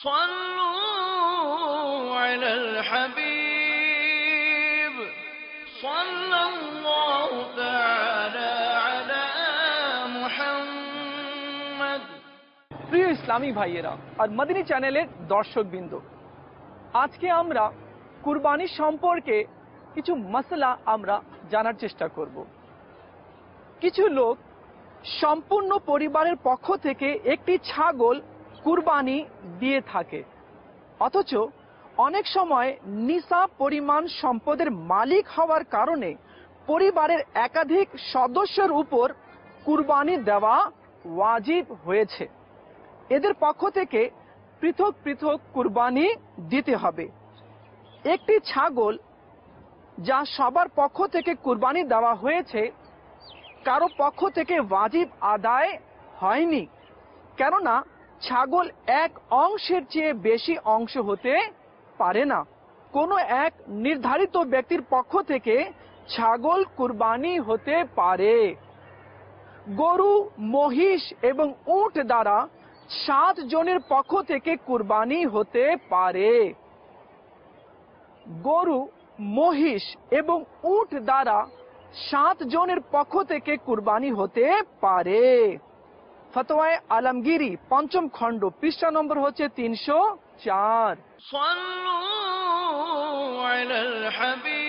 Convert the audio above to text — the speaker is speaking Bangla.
صلوا على الحبيب صلى الله تعالى على محمد। প্রিয় ইসলামী ভাইয়েরা আর মদিনী চ্যানেলের দর্শকবৃন্দ, আজকে আমরা কুরবানি সম্পর্কে কিছু মাসলা আমরা জানার চেষ্টা করব। কিছু লোক সম্পূর্ণ পরিবারের পক্ষ থেকে একটি ছাগল কুরবানি দিয়ে থাকে, অথচ অনেক সময় নিসাব পরিমাণ সম্পদের মালিক হওয়ার কারণে পরিবারের একাধিক সদস্যের উপর কুরবানি দেওয়া ওয়াজিব হয়েছে। এদের পক্ষ থেকে পৃথক পৃথক কুরবানি দিতে হবে। একটি ছাগল যা সবার পক্ষ থেকে কুরবানি দেওয়া হয়েছে, কারো পক্ষ থেকে ওয়াজিব আদায় হয়নি, কেননা ছাগল এক অংশের চেয়ে বেশি অংশ হতে পারে না। কোনো এক নির্ধারিত ব্যক্তির পক্ষ থেকে ছাগল কুরবানি হতে পারে। গরু, মহিষ এবং উট দ্বারা 7 জনের পক্ষ থেকে কুরবানি হতে পারে। গরু, মহিষ এবং উট দ্বারা 7 জনের পক্ষ থেকে কুরবানি হতে পারে। ফতোয়ায়ে আলমগীরি 5ম খণ্ড, পৃষ্ঠা নম্বর হচ্ছে 304। صلوا على الحبيب